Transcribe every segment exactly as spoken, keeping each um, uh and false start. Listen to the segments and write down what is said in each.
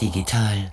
Digital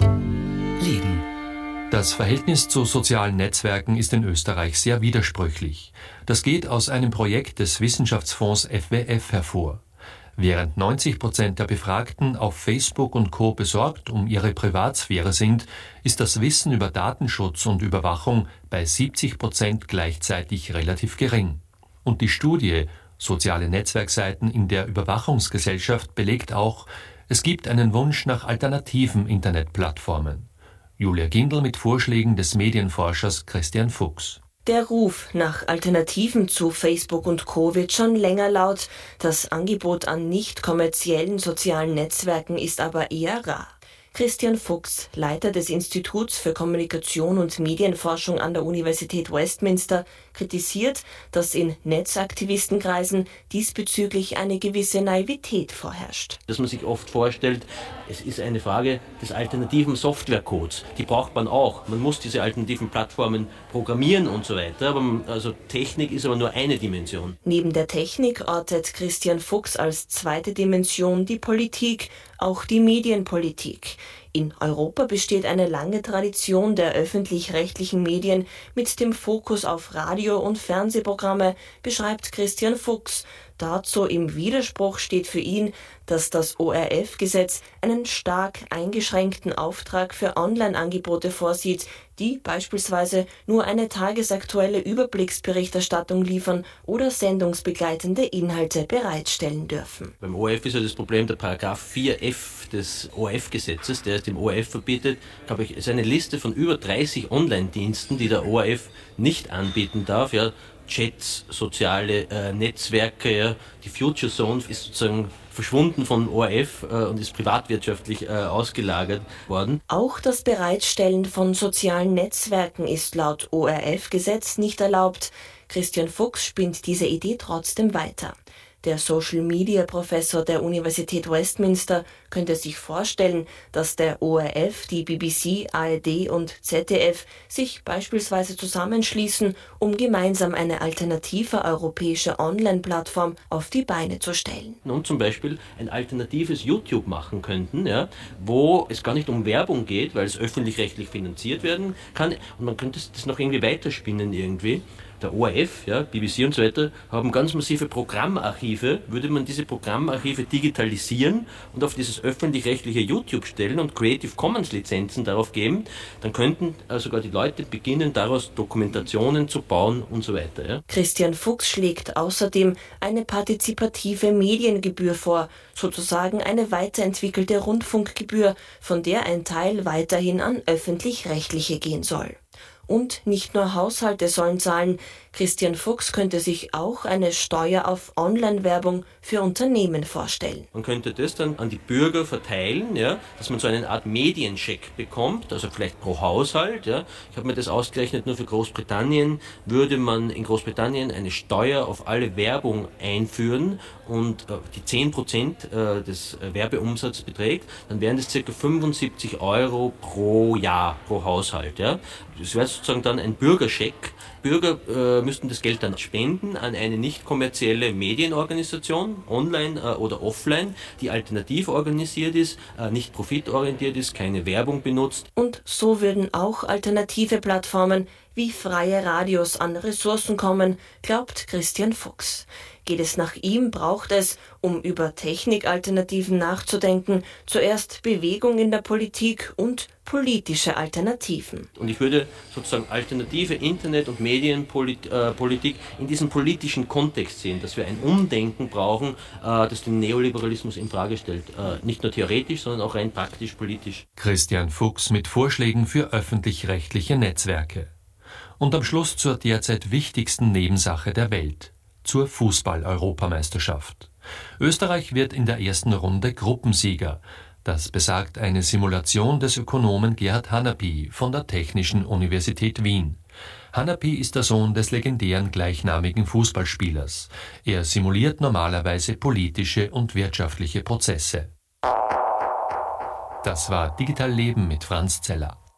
Leben. Das Verhältnis zu sozialen Netzwerken ist in Österreich sehr widersprüchlich. Das geht aus einem Projekt des Wissenschaftsfonds F W F hervor. Während neunzig Prozent der Befragten auf Facebook und Co. besorgt um ihre Privatsphäre sind, ist das Wissen über Datenschutz und Überwachung bei siebzig Prozent gleichzeitig relativ gering. Und die Studie Soziale Netzwerkseiten in der Überwachungsgesellschaft belegt auch, es gibt einen Wunsch nach alternativen Internetplattformen. Julia Gindl mit Vorschlägen des Medienforschers Christian Fuchs. Der Ruf nach Alternativen zu Facebook und Co. wird schon länger laut. Das Angebot an nicht kommerziellen sozialen Netzwerken ist aber eher rar. Christian Fuchs, Leiter des Instituts für Kommunikation und Medienforschung an der Universität Westminster, kritisiert, dass in Netzaktivistenkreisen diesbezüglich eine gewisse Naivität vorherrscht. Dass man sich oft vorstellt, es ist eine Frage des alternativen Softwarecodes. Die braucht man auch. Man muss diese alternativen Plattformen programmieren und so weiter. Aber man, also Technik ist aber nur eine Dimension. Neben der Technik ortet Christian Fuchs als zweite Dimension die Politik, auch die Medienpolitik. In Europa besteht eine lange Tradition der öffentlich-rechtlichen Medien mit dem Fokus auf Radio- und Fernsehprogramme, beschreibt Christian Fuchs. Dazu im Widerspruch steht für ihn, dass das O R F-Gesetz einen stark eingeschränkten Auftrag für Online-Angebote vorsieht, die beispielsweise nur eine tagesaktuelle Überblicksberichterstattung liefern oder sendungsbegleitende Inhalte bereitstellen dürfen. Beim O R F ist ja das Problem, der Paragraph vier F des O R F-Gesetzes, der es dem O R F verbietet, glaube ich, ist eine Liste von über dreißig Online-Diensten, die der O R F nicht anbieten darf. Ja, Chats, soziale äh, Netzwerke, ja. Die Future Zone ist sozusagen verschwunden von O R F äh, und ist privatwirtschaftlich äh, ausgelagert worden. Auch das Bereitstellen von sozialen Netzwerken ist laut O R F-Gesetz nicht erlaubt. Christian Fuchs spinnt diese Idee trotzdem weiter. Der Social-Media-Professor der Universität Westminster könnte sich vorstellen, dass der O R F, die B B C, A R D und Z D F sich beispielsweise zusammenschließen, um gemeinsam eine alternative europäische Online-Plattform auf die Beine zu stellen. Und zum Beispiel ein alternatives YouTube machen könnten, ja, wo es gar nicht um Werbung geht, weil es öffentlich-rechtlich finanziert werden kann. Und man könnte das noch irgendwie weiterspinnen irgendwie. Der O R F, ja, B B C und so weiter, haben ganz massive Programmarchive. Würde man diese Programmarchive digitalisieren und auf dieses öffentlich-rechtliche YouTube stellen und Creative Commons Lizenzen darauf geben, dann könnten äh, sogar die Leute beginnen, daraus Dokumentationen zu bauen und so weiter. Ja. Christian Fuchs schlägt außerdem eine partizipative Mediengebühr vor, sozusagen eine weiterentwickelte Rundfunkgebühr, von der ein Teil weiterhin an öffentlich-rechtliche gehen soll. Und nicht nur Haushalte sollen zahlen. Christian Fuchs könnte sich auch eine Steuer auf Online-Werbung für Unternehmen vorstellen. Man könnte das dann an die Bürger verteilen, ja, dass man so eine Art Mediencheck bekommt, also vielleicht pro Haushalt. Ja. Ich habe mir das ausgerechnet, nur für Großbritannien würde man in Großbritannien eine Steuer auf alle Werbung einführen und äh, die zehn Prozent äh, des äh, Werbeumsatzes beträgt, dann wären das ca. fünfundsiebzig Euro pro Jahr, pro Haushalt. Ja. Das wäre sozusagen dann ein Bürgercheck. Bürger äh, müssten das Geld dann spenden an eine nicht kommerzielle Medienorganisation, online äh, oder offline, die alternativ organisiert ist, äh, nicht profitorientiert ist, keine Werbung benutzt. Und so würden auch alternative Plattformen wie freie Radios an Ressourcen kommen, glaubt Christian Fuchs. Geht es nach ihm, braucht es, um über Technikalternativen nachzudenken, zuerst Bewegung in der Politik und politische Alternativen. Und ich würde sozusagen alternative Internet- und Medienpolitik in diesem politischen Kontext sehen, dass wir ein Umdenken brauchen, das den Neoliberalismus in Frage stellt. Nicht nur theoretisch, sondern auch rein praktisch politisch. Christian Fuchs mit Vorschlägen für öffentlich-rechtliche Netzwerke. Und am Schluss zur derzeit wichtigsten Nebensache der Welt, zur Fußball-Europameisterschaft. Österreich wird in der ersten Runde Gruppensieger. Das besagt eine Simulation des Ökonomen Gerhard Hanappi von der Technischen Universität Wien. Hanappi ist der Sohn des legendären gleichnamigen Fußballspielers. Er simuliert normalerweise politische und wirtschaftliche Prozesse. Das war Digital Leben mit Franz Zeller.